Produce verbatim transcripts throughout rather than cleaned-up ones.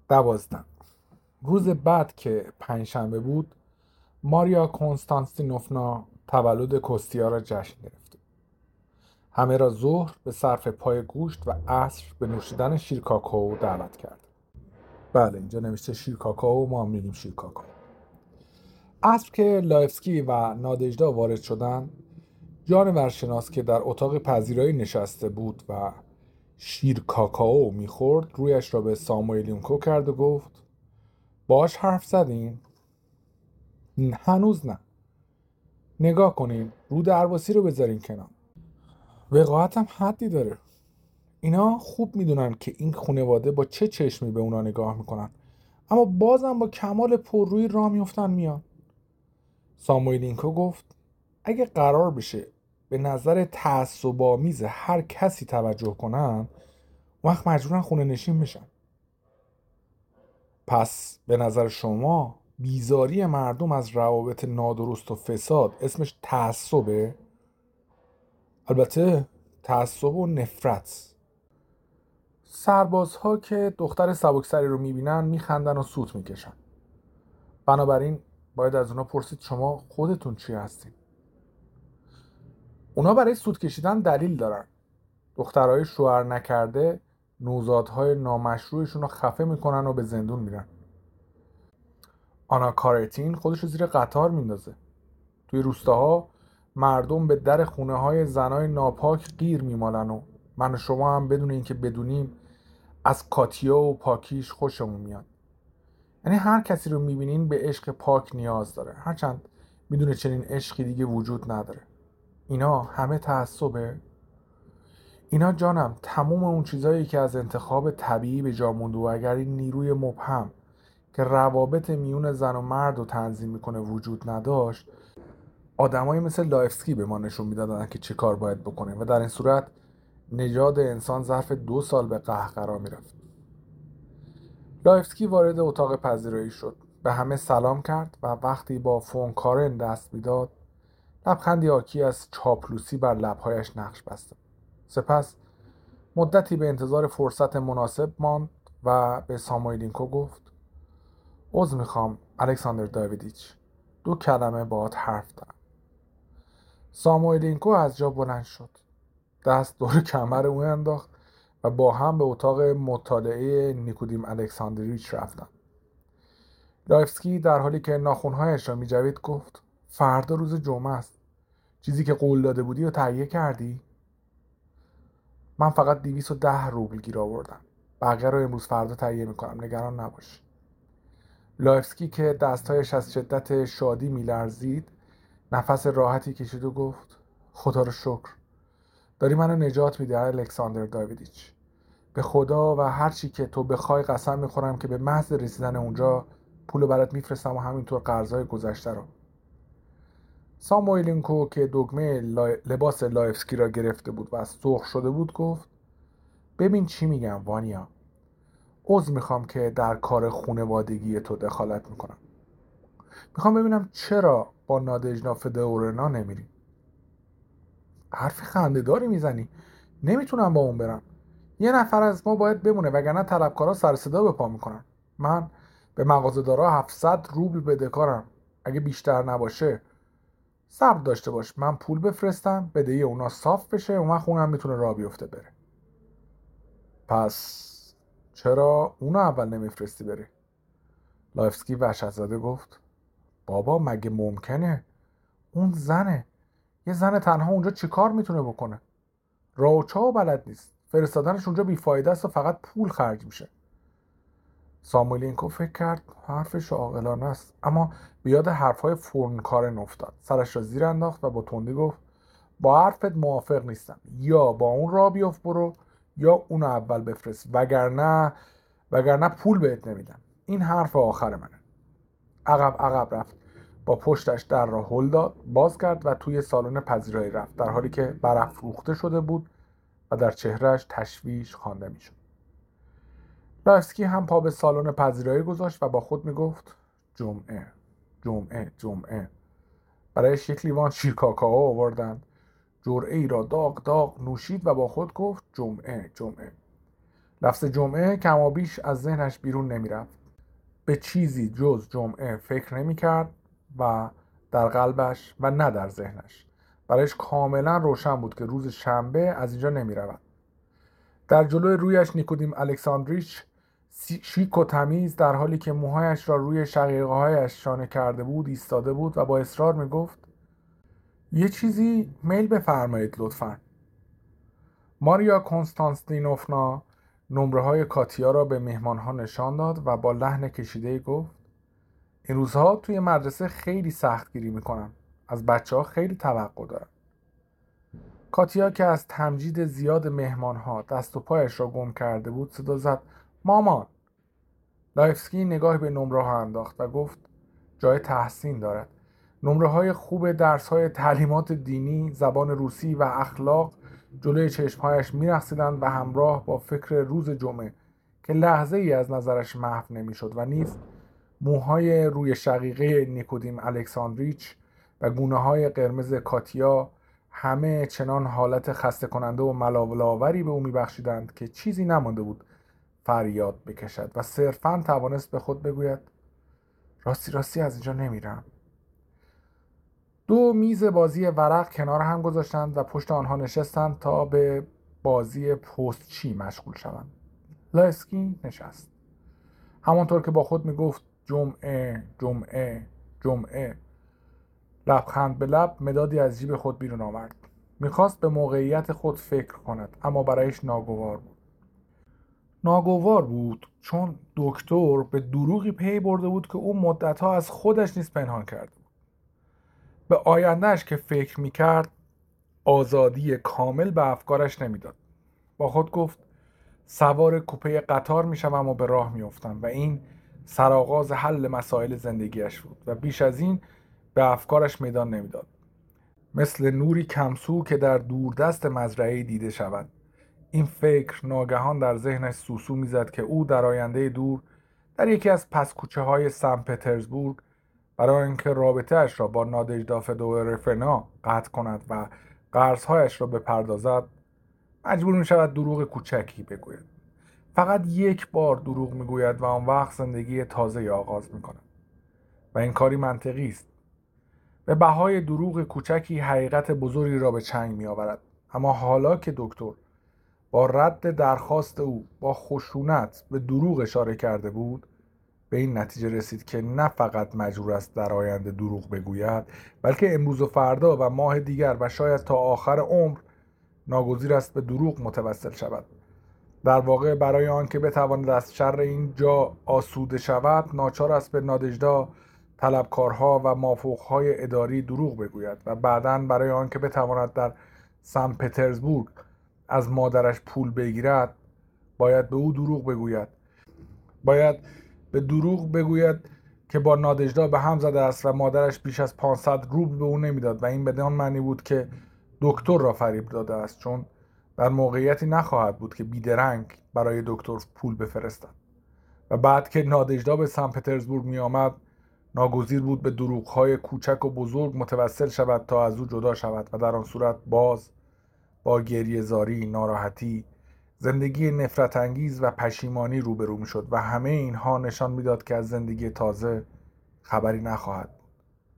دوازده. روز بعد که پنجشنبه بود، ماریا کنستانتینوفنا تولد کستیا را جشن گرفت. همه را ظهر به صرف پای گوشت و عصر به نوشیدن شیر کاکائو دعوت کرد. بله، اینجا نوشته شیر کاکائو، ما هم میگیم شیر کاکائو. عصر که لایفسکی و نادژدا وارد شدند، جانورشناس که در اتاق پذیرایی نشسته بود و شیر کاکائو میخورد رویش را به ساموئلینکو کرد و گفت: باش حرف زدین؟ هنوز نه. نگاه کنین، رو درواسی رو بذارین کنار. وقاحت هم حدی داره. اینا خوب میدونن که این خانواده با چه چشمی به اونا نگاه میکنن، اما بازم با کمال پررویی راه میفتن میان. ساموئلینکو گفت: اگه قرار بشه به نظر تعصب‌آمیز هر کسی توجه کنن، وقت مجبورن خونه نشین بشن. پس به نظر شما بیزاری مردم از روابط نادرست و فساد اسمش تعصبه؟ البته تعصب و نفرت. سربازها که دختر سبکسری رو میبینن میخندن و سوت میکشن. بنابراین باید از اونا پرسید شما خودتون چی هستین؟ اونا برای سوت کشیدن دلیل دارن. دخترهای شوهر نکرده نوزادهای نامشروعشون رو خفه میکنن و به زندون میرن. آنا کارتین خودش رو زیر قطار میندازه. توی روستاها مردم به در خونه های زنای ناپاک گیر میمالن و من و شما هم بدون اینکه بدونیم از کاتیا و پاکیش خوشمون میاد. یعنی هر کسی رو میبینین به عشق پاک نیاز داره، هرچند میدونه چنین عشقی دیگه وجود نداره. اینا همه تعصبه؟ اینا جانم تموم اون چیزایی که از انتخاب طبیعی به جا مونده و اگر این نیروی مبهم که روابط میون زن و مرد رو تنظیم میکنه وجود نداشت، آدمایی مثل لایفسکی به ما نشون میدادن که چه کار باید بکنه و در این صورت نژاد انسان ظرف دو سال به قهقرا میرفت. لایفسکی وارد اتاق پذیرایی شد، به همه سلام کرد و وقتی با فون کارن دست میداد، لبخندی حاکی از چاپلوسی بر لبهایش نقش بسته. سپس مدتی به انتظار فرصت مناسب ماند و به ساموئلینکو گفت: عذر میخوام الکساندر داویدیچ، دو کلمه باهات حرف دارم. ساموئلینکو از جا بلند شد، دست دور کمر او انداخت و با هم به اتاق مطالعه نیکودیم الکساندریچ رفتند. لایفسکی در حالی که ناخن‌هایش را می‌جوید گفت: فردا روز جمعه است. چیزی که قول داده بودی رو تهیه کردی؟ من فقط دویست و ده روبل گیر آوردم. بقیه رو امروز فردا تهیه میکنم، نگران نباش. لایفسکی که دستایش از شدت شادی میلرزید نفس راحتی کشید و گفت: خدا رو شکر، داری منو نجات میدی الکساندر داویدیچ. به خدا و هر چی که تو بخوای قسم میخورم که به محض رسیدن اونجا پولو برات میفرستم و همینطور قرضای گذشته رو. ساموئلینکو که دگمه لباس لایفسکی را گرفته بود و سرخ شده بود گفت: ببین چی میگم وانیا، عذر میخوام که در کار خونوادگی تو دخالت میکنم. میخوام ببینم چرا با نادژنا فدورنا نمیری؟ حرف خنده‌داری میزنی، نمیتونم با اون برم. یه نفر از ما باید بمونه وگرنه طلبکارا سر صدا به پا میکنن. من به مغازه‌دارا هفتصد روبل بدهکارم، اگه بیشتر نباشه. صبر داشته باش، من پول بفرستم بدهی اونا صاف بشه، اون خونم میتونه راه بیفته بره. پس چرا اونو اول نمیفرستی بره؟ لایفسکی وحشت زده گفت: بابا مگه ممکنه؟ اون زنه. یه زن تنها اونجا چیکار میتونه بکنه؟ راه و چاه بلد نیست. فرستادنش اونجا بیفایده است و فقط پول خرج میشه. ساموئلینکو فکر کرد حرفش عاقلانه است، اما به یاد حرفهای فون کارن افتاد. سرش را زیر انداخت و با تندی گفت: با حرفت موافق نیستم. یا با اون راه بیفت برو، یا اونو اول بفرست، وگرنه وگرنه پول بهت نمیدم. این حرف آخر منه. عقب عقب رفت، با پشتش در را هل داد، باز کرد و توی سالن پذیرایی رفت، در حالی که برافروخته شده بود و در چهرهش تشویش خوانده میشد. لایفسکی هم پا به سالن پذیرایی گذاشت و با خود میگفت: جمعه جمعه جمعه. برایش یک لیوان شیر کاکائو آوردند. جرعه ای را داغ داغ نوشید و با خود گفت: جمعه جمعه. لفظ جمعه کمابیش از ذهنش بیرون نمیرفت. به چیزی جز جمعه فکر نمیکرد و در قلبش و نه در ذهنش برایش کاملا روشن بود که روز شنبه از اینجا نمیرود. در جلوی رویش نیکودیم الکساندریچ شیک و تمیز در حالی که موهایش را روی شقیقه‌هایش شانه کرده بود ایستاده بود و با اصرار میگفت یه چیزی میل بفرمایید لطفاً. ماریا کنستانتینوفنا نمره های کاتیا را به مهمانها نشان داد و با لحن کشیده‌ای گفت این روزها توی مدرسه خیلی سختگیری میکنن. از بچه ها خیلی توقع دارن. کاتیا که از تمجید زیاد مهمانها دست و پایش را گم کرده بود صدا زد مامان. لایفسکی نگاه به نمره ها انداخت و گفت جای تحسین دارد. نمره های خوب درس های تعلیمات دینی، زبان روسی و اخلاق جلوی چشمهایش می‌رقصیدند و همراه با فکر روز جمعه که لحظه ای از نظرش محو نمی‌شد و نیز موهای روی شقیقه نیکودیم الکساندریچ و گونه‌های قرمز کاتیا همه چنان حالت خسته کننده و ملال‌آوری به او می‌بخشیدند که چیزی نمانده بود فریاد بکشد و صرفاً توانست به خود بگوید راستی راستی از اینجا نمیرم. دو میز بازی ورق کنار هم گذاشتند و پشت آنها نشستند تا به بازی پستچی مشغول شوند. لایفسکی نشست. همانطور که با خود میگفت جمعه جمعه جمعه، لبخند به لب مدادی از جیب خود بیرون آورد. میخواست به موقعیت خود فکر کند اما برایش ناگوار بود. ناگوار بود چون دکتر به دروغی پی برده بود که او مدتها از خودش نیز پنهان کرد. به آیندهش که فکر میکرد آزادی کامل به افکارش نمیداد. با خود گفت سوار کوپه قطار میشوم و به راه میافتم و این سرآغاز حل مسائل زندگیش بود و بیش از این به افکارش میدان نمیداد. مثل نوری کمسو که در دوردست مزرعه‌ای دیده شود. این فکر ناگهان در ذهنش سوسو میزد که او در آینده دور در یکی از پسکوچه های سن پترزبورگ برای اینکه رابطه‌اش را با نادژدا فدورفنا قطع کند و قرض‌هایش را بپردازد مجبور می‌شود دروغ کوچکی بگوید. فقط یک بار دروغ می‌گوید و آن وقت زندگی تازه‌ای آغاز می‌کند و این کاری منطقی است. به بهای دروغ کوچکی حقیقت بزرگی را به چنگ می‌آورد. اما حالا که دکتر با رد درخواست او با خشونت به دروغ اشاره کرده بود به این نتیجه رسید که نه فقط مجبور است در آینده دروغ بگوید بلکه امروز و فردا و ماه دیگر و شاید تا آخر عمر ناگزیر است به دروغ متوسل شود. در واقع برای آنکه بتواند از شر این جا آسوده شود ناچار است به نادژدا طلبکارها و مافوقهای اداری دروغ بگوید و بعداً برای آنکه بتواند در سن پترزبورگ از مادرش پول بگیرد باید به او دروغ بگوید. باید به دروغ بگوید که با نادژدا به هم زده است و مادرش بیش از پانصد روبل به او نمیداد و این بدان معنی بود که دکتر را فریب داده است، چون در موقعیتی نخواهد بود که بیدرنگ برای دکتر پول بفرستد. و بعد که نادژدا به سن پترزبورگ می آمد ناگزیر بود به دروغ‌های کوچک و بزرگ متوسل شود تا از او جدا شود و در آن صورت باز با گریه‌زاری، ناراحتی، زندگی نفرت انگیز و پشیمانی روبرو می شد و همه اینها نشان میداد که از زندگی تازه خبری نخواهد بود.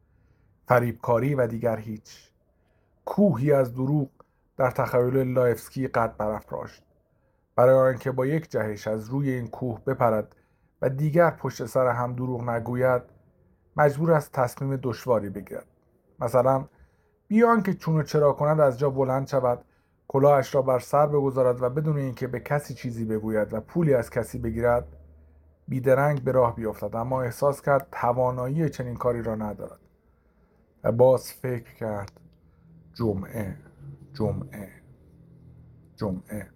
فریبکاری و دیگر هیچ. کوهی از دروغ در تخیل لایفسکی قد برافراشت. برای آنکه با یک جهش از روی این کوه بپرد و دیگر پشت سر هم دروغ نگوید مجبور است تصمیم دشواری بگیرد. مثلا بیان که چون و چرا کند از جا بلند شود، کلاهش را بر سر بگذارد و بدون اینکه به کسی چیزی بگوید و پولی از کسی بگیرد بیدرنگ به راه بیفتد، اما احساس کرد توانایی چنین کاری را ندارد و باز فکر کرد جمعه جمعه جمعه.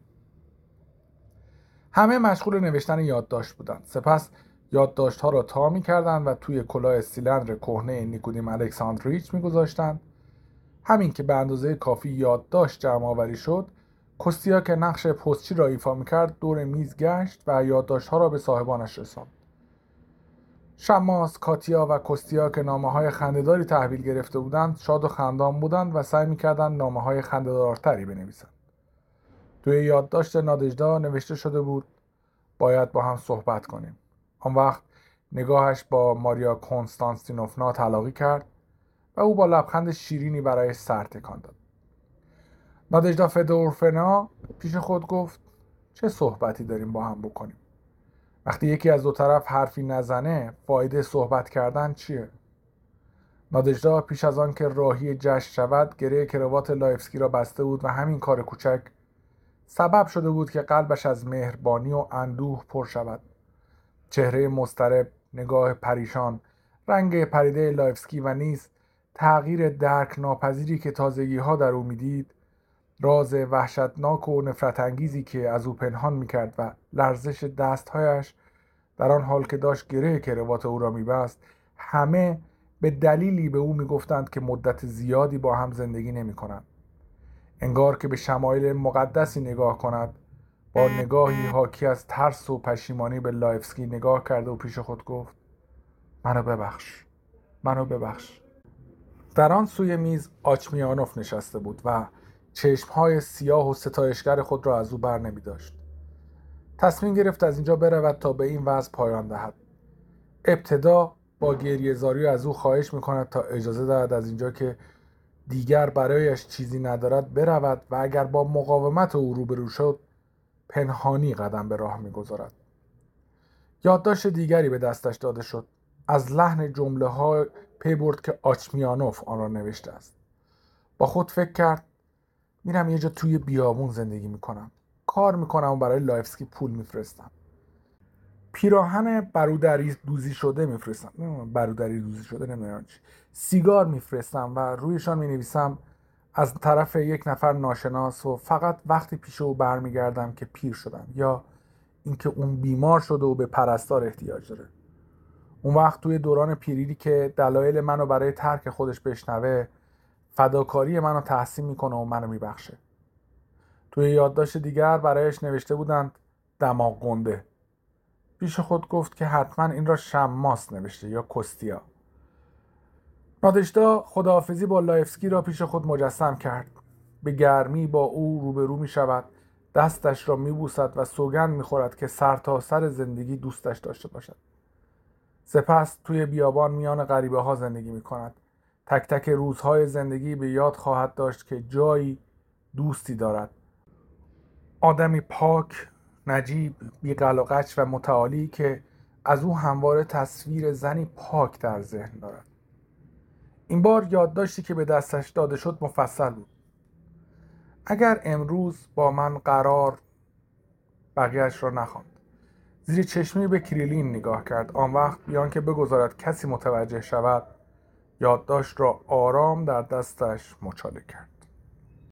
همه مشغول نوشتن یادداشت بودند. سپس یادداشت‌ها را تا می‌کردند و توی کلاه سیلندر کهنه نیکودیم الکساندریچ می‌گذاشتند. همین که به اندازه کافی یادداشت جمع آوری شد، کوستیا که نقش پستچی را ایفا می‌کرد دور میز گشت و یادداشت‌ها را به صاحبانش رساند. شماس، کاتیا و کوستیا که نامه‌های خنده‌داری تحویل گرفته بودند شاد و خندان بودند و سعی می‌کردند نامه‌های خنده‌دارتری بنویسند. توی یادداشت نادژدا نوشته شده بود باید با هم صحبت کنیم. آن وقت نگاهش با ماریا کنستانتینوفنا تلاقی کرد و او با لبخند شیرینی برایش سر تکان داد. نادژدا فدوروفنا پیش خود گفت چه صحبتی داریم با هم بکنیم؟ وقتی یکی از دو طرف حرفی نزنه فایده صحبت کردن چیه؟ نادژدا پیش از آن که راهی جشن شود گره کراوات لایفسکی را بسته بود و همین کار کوچک سبب شده بود که قلبش از مهربانی و اندوه پر شود. چهره مضطرب، نگاه پریشان، رنگ پریده لایفسکی و نیز تغییر درک ناپذیری که تازگی‌ها در او می‌دید، راز وحشتناک و نفرت انگیزی که از او پنهان می‌کرد و لرزش دست‌هایش در آن حال که داشت گره کراوات او را می‌بست، همه به دلیلی به او می‌گفتند که مدت زیادی با هم زندگی نمی‌کنند. انگار که به شمایل مقدسی نگاه کند، با نگاهی حاکی از ترس و پشیمانی به لایفسکی نگاه کرده و پیش خود گفت منو ببخش، منو ببخش. در آن سوی میز آچمیانوف نشسته بود و چشمهای سیاه و ستایشگر خود را از او بر نمی داشت. تصمیم گرفت از اینجا برود تا به این وضع پایان دهد. ابتدا با گریه‌زاری از او خواهش می کند تا اجازه دهد از اینجا که دیگر برایش چیزی ندارد برود و اگر با مقاومت او روبرو شد پنهانی قدم به راه می‌گذارد. یادداشت دیگری به دستش داده شد. از لحن جمله ها پی برد که آچمیانوف آن را نوشته است. با خود فکر کرد میرم یه جا توی بیابون زندگی میکنم. کار میکنم و برای لایفسکی پول میفرستم. پیراهن برودری دوزی شده میفرستم. برودری دوزی شده نمیدونم چی. سیگار میفرستم و رویشان مینویسم از طرف یک نفر ناشناس و فقط وقتی پیش او برمیگردم که پیر شدم یا اینکه اون بیمار شده و به پرستار احتیاج داره. اون وقت توی دوران پیری که دلایل منو برای ترک خودش بشنوه فداکاری منو تحسین میکنه و منو میبخشه. توی یادداشت دیگر برایش نوشته بودند دماغ گنده. پیش خود گفت که حتما این را شماس نوشته یا کستیا. نادژدا خداحافظی با لایفسکی را پیش خود مجسم کرد. به گرمی با او روبرو می شود، دستش را می بوسد و سوگند می خورد که سر تا سر زندگی دوستش داشته باشد. سپس توی بیابان میان غریبه ها زندگی می کند. تک تک روزهای زندگی به یاد خواهد داشت که جایی دوستی دارد. آدمی پاک، نجیب، بی‌قل و قچ و متعالی که از او همواره تصویر زنی پاک در ذهن دارد. این بار یادداشتی که به دستش داده شد مفصل بود. اگر امروز با من قرار بقیهش را نخواند. زیر چشمی به کریلین نگاه کرد. آن وقت بیان که بگذارد کسی متوجه شود یادداشت را آرام در دستش مچاله کرد.